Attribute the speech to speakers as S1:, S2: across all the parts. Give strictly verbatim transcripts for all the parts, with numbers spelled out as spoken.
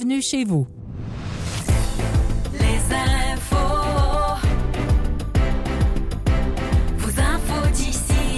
S1: bienvenue chez vous.
S2: Les infos. Vos infos d'ici.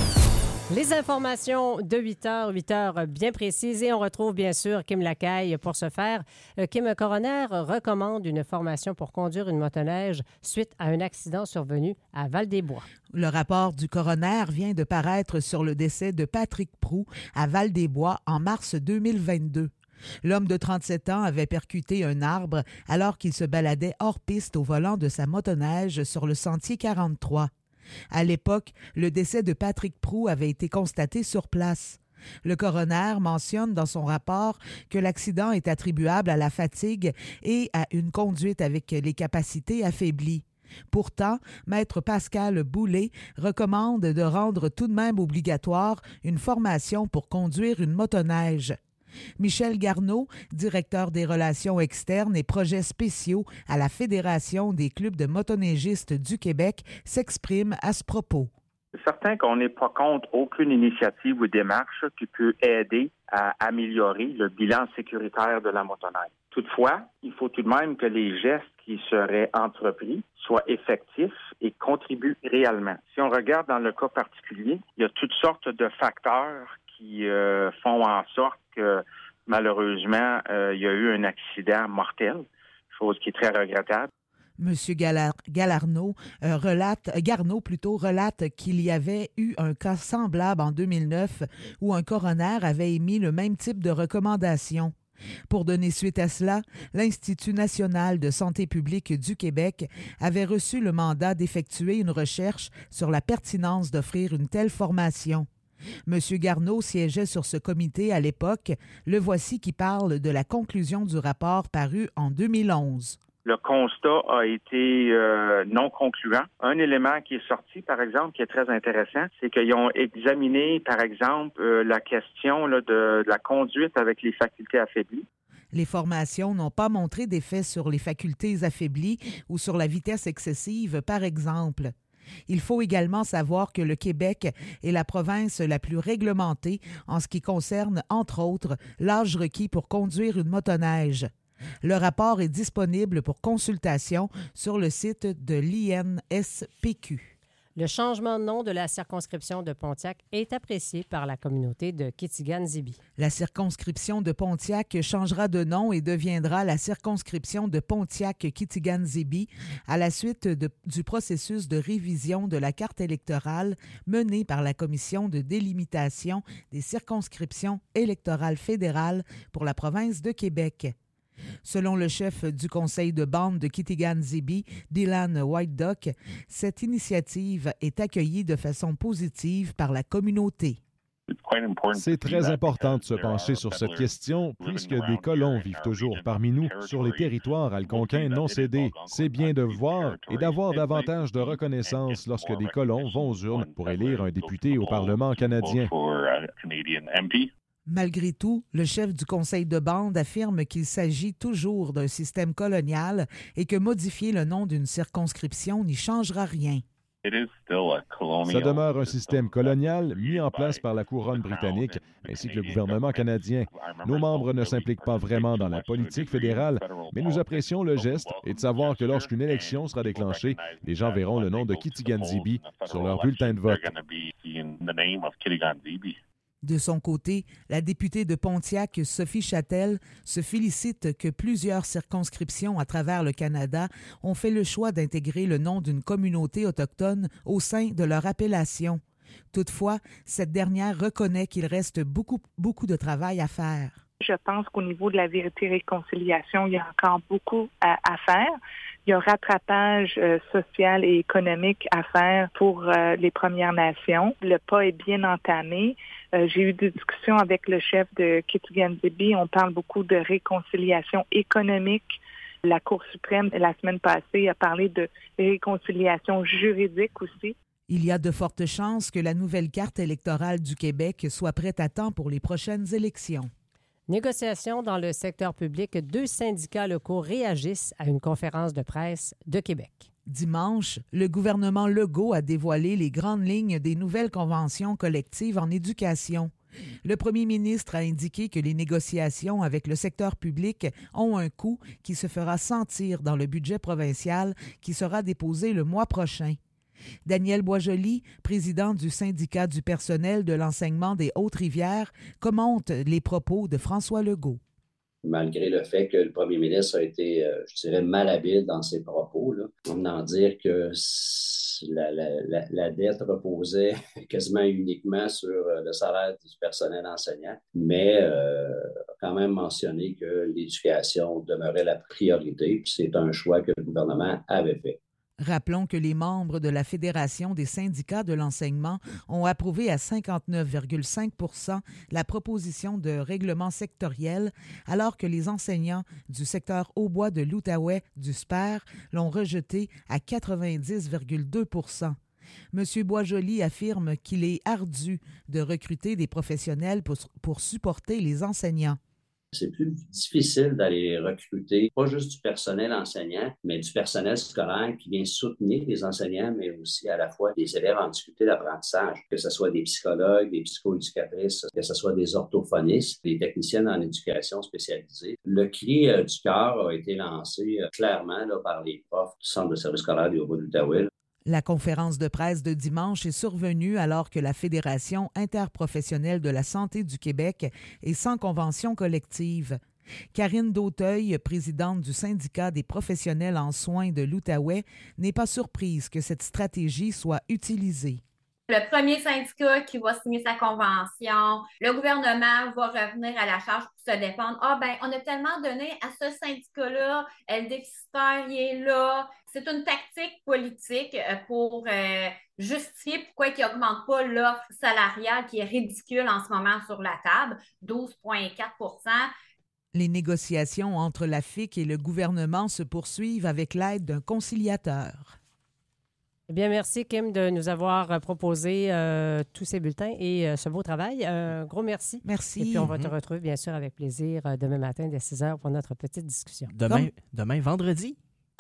S3: Les informations de huit heures, huit heures bien précises. Et on retrouve bien sûr Kim Lacaille pour ce faire. Kim Coroner recommande une formation pour conduire une motoneige suite à un accident survenu à Val-des-Bois.
S4: Le rapport du coroner vient de paraître sur le décès de Patrick Proulx à Val-des-Bois en mars deux mille vingt-deux. L'homme de trente-sept ans avait percuté un arbre alors qu'il se baladait hors piste au volant de sa motoneige sur le sentier quarante-trois. À l'époque, le décès de Patrick Proulx avait été constaté sur place. Le coroner mentionne dans son rapport que l'accident est attribuable à la fatigue et à une conduite avec les capacités affaiblies. Pourtant, Maître Pascal Boulay recommande de rendre tout de même obligatoire une formation pour conduire une motoneige. Michel Garneau, directeur des relations externes et projets spéciaux à la Fédération des clubs de motoneigistes du Québec, s'exprime à ce propos.
S5: C'est certain qu'on n'est pas contre aucune initiative ou démarche qui peut aider à améliorer le bilan sécuritaire de la motoneige. Toutefois, il faut tout de même que les gestes qui seraient entrepris soient effectifs et contribuent réellement. Si on regarde dans le cas particulier, il y a toutes sortes de facteurs qui euh, font en sorte que malheureusement, euh, il y a eu un accident mortel, chose qui est très regrettable.
S4: Monsieur Galar- Galarno euh, relate, Garneau plutôt relate qu'il y avait eu un cas semblable en deux mille neuf où un coroner avait émis le même type de recommandation. Pour donner suite à cela, l'Institut national de santé publique du Québec avait reçu le mandat d'effectuer une recherche sur la pertinence d'offrir une telle formation. Monsieur Garneau siégeait sur ce comité à l'époque. Le voici qui parle de la conclusion du rapport paru en deux mille onze.
S5: Le constat a été euh, non concluant. Un élément qui est sorti, par exemple, qui est très intéressant, c'est qu'ils ont examiné, par exemple, euh, la question là, de, de la conduite avec les facultés affaiblies.
S4: Les formations n'ont pas montré d'effet sur les facultés affaiblies ou sur la vitesse excessive, par exemple. Il faut également savoir que le Québec est la province la plus réglementée en ce qui concerne, entre autres, l'âge requis pour conduire une motoneige. Le rapport est disponible pour consultation sur le site de l'I N S P Q.
S3: Le changement de nom de la circonscription de Pontiac est apprécié par la communauté de Kitigan-Zibi.
S4: La circonscription de Pontiac changera de nom et deviendra la circonscription de Pontiac-Kitigan-Zibi à la suite de, du processus de révision de la carte électorale mené par la Commission de délimitation des circonscriptions électorales fédérales pour la province de Québec. Selon le chef du conseil de bande de Kitigan-Zibi, Dylan Whiteduck, cette initiative est accueillie de façon positive par la communauté.
S6: C'est très important de se pencher sur cette question puisque des colons vivent toujours parmi nous sur les territoires algonquins non cédés. C'est bien de voir et d'avoir davantage de reconnaissance lorsque des colons vont aux urnes pour élire un député au Parlement canadien.
S4: Malgré tout, le chef du conseil de bande affirme qu'il s'agit toujours d'un système colonial et que modifier le nom d'une circonscription n'y changera rien.
S6: Ça demeure un système colonial mis en place par la couronne britannique ainsi que le gouvernement canadien. Nos membres ne s'impliquent pas vraiment dans la politique fédérale, mais nous apprécions le geste et de savoir que lorsqu'une élection sera déclenchée, les gens verront le nom de Kitigan-Zibi sur leur bulletin de vote.
S4: De son côté, la députée de Pontiac, Sophie Châtel, se félicite que plusieurs circonscriptions à travers le Canada ont fait le choix d'intégrer le nom d'une communauté autochtone au sein de leur appellation. Toutefois, cette dernière reconnaît qu'il reste beaucoup, beaucoup de travail à faire.
S7: Je pense qu'au niveau de la vérité et réconciliation, il y a encore beaucoup à, à faire. Il y a un rattrapage euh, social et économique à faire pour euh, les Premières Nations. Le pas est bien entamé. Euh, j'ai eu des discussions avec le chef de Kitigan-Zibi. On parle beaucoup de réconciliation économique. La Cour suprême, la semaine passée, a parlé de réconciliation juridique aussi.
S4: Il y a de fortes chances que la nouvelle carte électorale du Québec soit prête à temps pour les prochaines élections.
S3: Négociations dans le secteur public, deux syndicats locaux réagissent à une conférence de presse de Québec.
S4: Dimanche, le gouvernement Legault a dévoilé les grandes lignes des nouvelles conventions collectives en éducation. Le premier ministre a indiqué que les négociations avec le secteur public ont un coût qui se fera sentir dans le budget provincial qui sera déposé le mois prochain. Daniel Boisjoli, président du syndicat du personnel de l'enseignement des Hautes-Rivières, commente les propos de François Legault.
S1: Malgré le fait que le premier ministre a été, euh, je dirais, malhabile dans ses propos, là, en en dire que la, la, la, la dette reposait quasiment uniquement sur euh, le salaire du personnel enseignant, mais euh, a quand même mentionné que l'éducation demeurait la priorité, puis c'est un choix que le gouvernement avait fait.
S4: Rappelons que les membres de la Fédération des syndicats de l'enseignement ont approuvé à cinquante-neuf virgule cinq pour cent la proposition de règlement sectoriel, alors que les enseignants du secteur Hautbois de l'Outaouais du S P E R l'ont rejeté à quatre-vingt-dix virgule deux pour cent. M. Boisjoli affirme qu'il est ardu de recruter des professionnels pour, pour supporter les enseignants.
S1: C'est plus difficile d'aller recruter, pas juste du personnel enseignant, mais du personnel scolaire qui vient soutenir les enseignants, mais aussi à la fois des élèves en difficulté d'apprentissage, que ce soit des psychologues, des psychoéducatrices, que ce soit des orthophonistes, des techniciennes en éducation spécialisée. Le cri euh, du cœur a été lancé euh, clairement là, par les profs du Centre de service scolaire du Haut-Bois de l'Outaouais.
S4: La conférence de presse de dimanche est survenue alors que la Fédération interprofessionnelle de la santé du Québec est sans convention collective. Karine Dauteuil, présidente du syndicat des professionnels en soins de l'Outaouais, n'est pas surprise que cette stratégie soit utilisée.
S8: Le premier syndicat qui va signer sa convention, le gouvernement va revenir à la charge pour se défendre. Ah ben, on a tellement donné à ce syndicat-là, le déficitaire, il est là. C'est une tactique politique pour euh, justifier pourquoi il n'augmente pas l'offre salariale qui est ridicule en ce moment sur la table, douze virgule quatre pour cent.
S4: Les négociations entre la F I C et le gouvernement se poursuivent avec l'aide d'un conciliateur.
S3: Eh bien, merci, Kim, de nous avoir proposé euh, tous ces bulletins et euh, ce beau travail. Un euh, gros merci.
S4: Merci.
S3: Et puis, on va te retrouver, bien sûr, avec plaisir euh, demain matin dès six heures pour notre petite discussion.
S9: Demain,
S4: Comme...
S9: demain vendredi.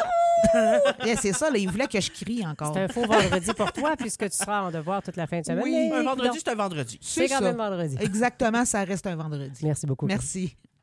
S4: Yeah, c'est ça, là, il voulait que je crie encore.
S3: C'est un faux vendredi pour toi, puisque tu seras en devoir toute la fin de semaine.
S4: Oui,
S3: mais
S9: un vendredi,
S3: donc,
S9: c'est un vendredi.
S3: C'est, c'est quand
S4: ça.
S3: même vendredi.
S4: Exactement, ça reste un vendredi.
S3: Merci beaucoup.
S4: Merci.